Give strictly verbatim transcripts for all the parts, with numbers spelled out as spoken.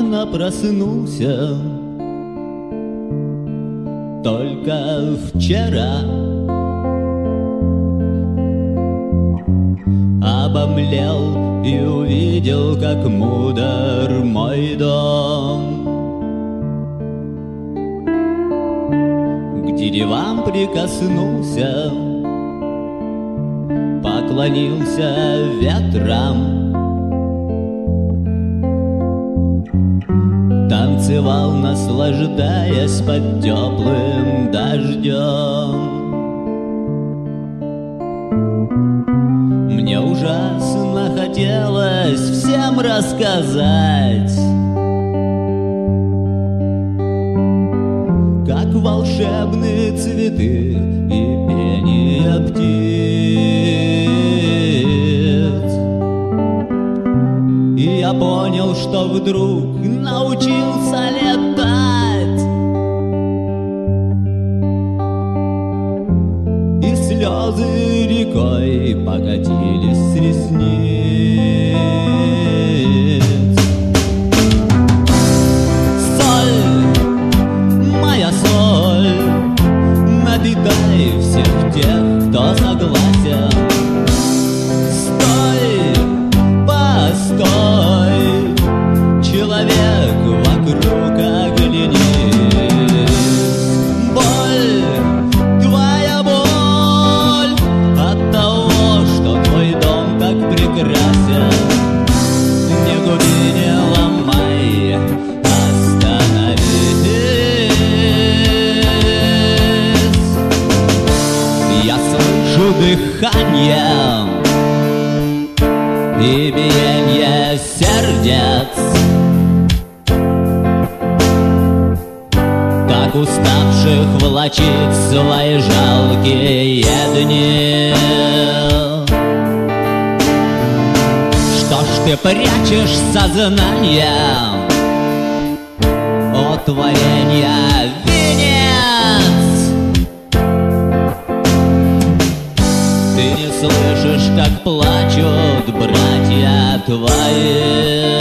рано проснулся только вчера. Обомлел и увидел, как мудр мой дом. К деревам прикоснулся, поклонился ветрам, танцевал, наслаждаясь под теплым дождем. Мне ужасно хотелось всем рассказать, как волшебные цветы и пение птиц. И я понял, что вдруг научился летать, и слезы рекой покатились с ресниц. Соль, моя соль, напитай всех тех, кто согласен. Стой, постой, человек, вокруг оглянись. Боль, твоя боль от того, что твой дом так прекрасен. Не губи, не ломай, остановись. Я слышу дыхание и биение сердец, так уставших влачить свои жалкие дни. Что ж ты прячешь сознание от творения венец? Ты не слышишь, как плачут братья твои.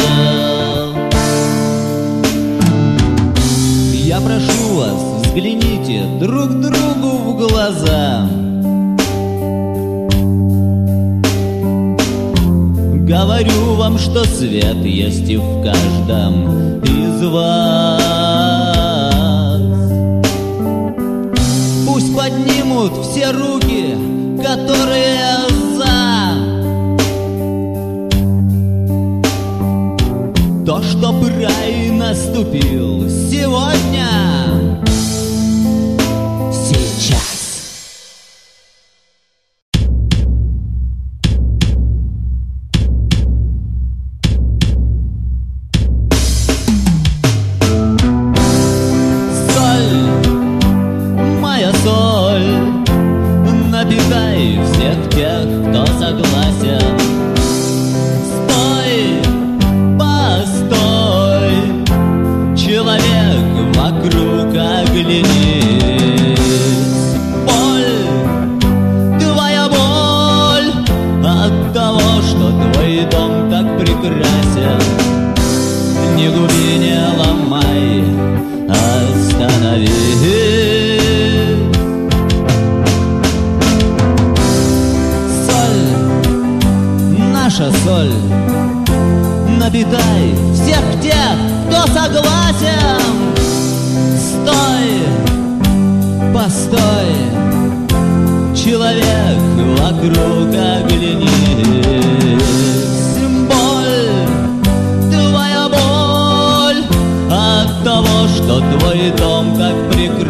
Я прошу вас, взгляните друг другу в глаза. Говорю вам, что свет есть и в каждом из вас. Пусть поднимут все руки, которые за то, чтоб рай наступил сегодня, сейчас. Соль, моя соль, напитай всех тех, кто согласен. Стой, постой, человек, вокруг оглянись. Боль, твоя боль от того, что твой дом так прекрасен. Не губи, не ломай, остановись. Соль, наша соль, напитай всех тех, кто согласен. Стой, постой, человек, вокруг оглянись. Боль, твоя боль от того, что твой дом так прекрасен.